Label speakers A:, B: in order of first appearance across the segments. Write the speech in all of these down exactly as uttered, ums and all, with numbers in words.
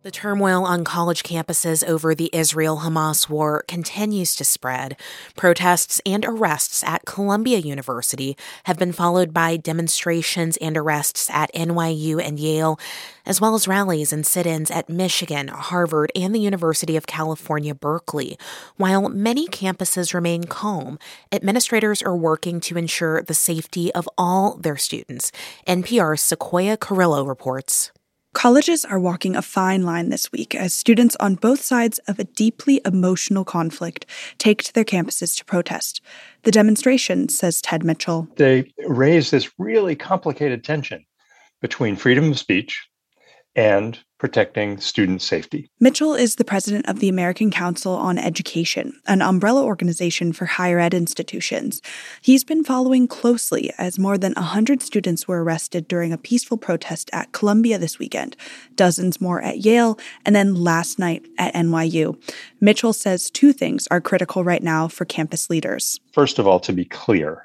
A: The turmoil on college campuses over the Israel-Hamas war continues to spread. Protests and arrests at Columbia University have been followed by demonstrations and arrests at N Y U and Yale, as well as rallies and sit-ins at Michigan, Harvard, and the University of California, Berkeley. While many campuses remain calm, administrators are working to ensure the safety of all their students. N P R's Sequoia Carrillo reports.
B: Colleges are walking a fine line this week as students on both sides of a deeply emotional conflict take to their campuses to protest. The demonstration, says Ted Mitchell,
C: they raise this really complicated tension between freedom of speech and protecting student safety.
B: Mitchell is the president of the American Council on Education, an umbrella organization for higher ed institutions. He's been following closely as more than one hundred students were arrested during a peaceful protest at Columbia this weekend, dozens more at Yale, and then last night at N Y U. Mitchell says two things are critical right now for campus leaders.
C: First of all, to be clear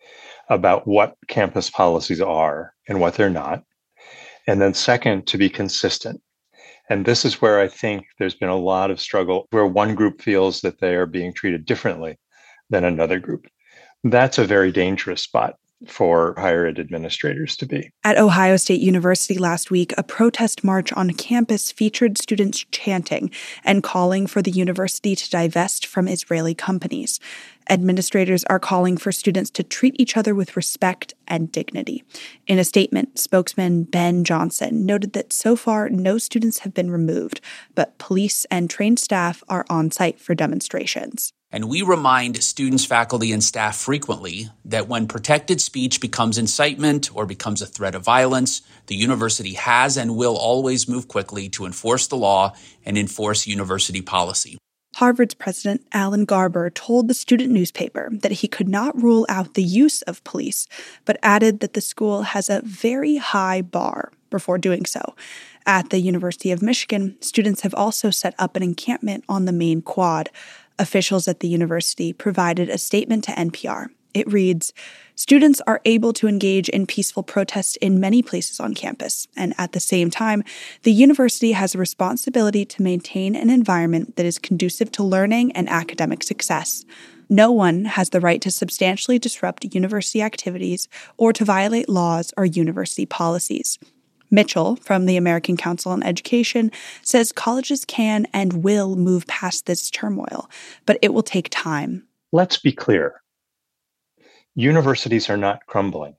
C: about what campus policies are and what they're not. And then second, to be consistent. And this is where I think there's been a lot of struggle, where one group feels that they are being treated differently than another group. That's a very dangerous spot for higher ed administrators to be.
B: At Ohio State University last week, a protest march on campus featured students chanting and calling for the university to divest from Israeli companies. Administrators are calling for students to treat each other with respect and dignity. In a statement, spokesman Ben Johnson noted that so far no students have been removed, but police and trained staff are on site for demonstrations.
D: And we remind students, faculty, and staff frequently that when protected speech becomes incitement or becomes a threat of violence, the university has and will always move quickly to enforce the law and enforce university policy.
B: Harvard's president, Alan Garber, told the student newspaper that he could not rule out the use of police, but added that the school has a very high bar before doing so. At the University of Michigan, students have also set up an encampment on the main quad. Officials at the university provided a statement to N P R. It reads, "Students are able to engage in peaceful protest in many places on campus, and at the same time, the university has a responsibility to maintain an environment that is conducive to learning and academic success. No one has the right to substantially disrupt university activities or to violate laws or university policies." Mitchell, from the American Council on Education, says colleges can and will move past this turmoil, but it will take time.
C: Let's be clear. Universities are not crumbling.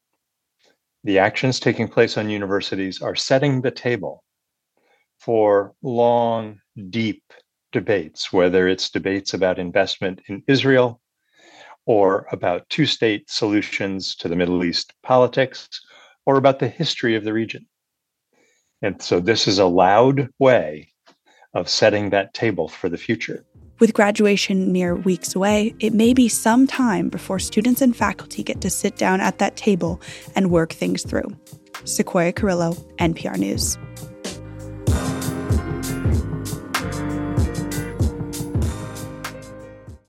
C: The actions taking place on universities are setting the table for long, deep debates, whether it's debates about investment in Israel or about two-state solutions to the Middle East politics, or about the history of the region. And so this is a loud way of setting that table for the future.
B: With graduation mere weeks away, it may be some time before students and faculty get to sit down at that table and work things through. Sequoia Carrillo, N P R News.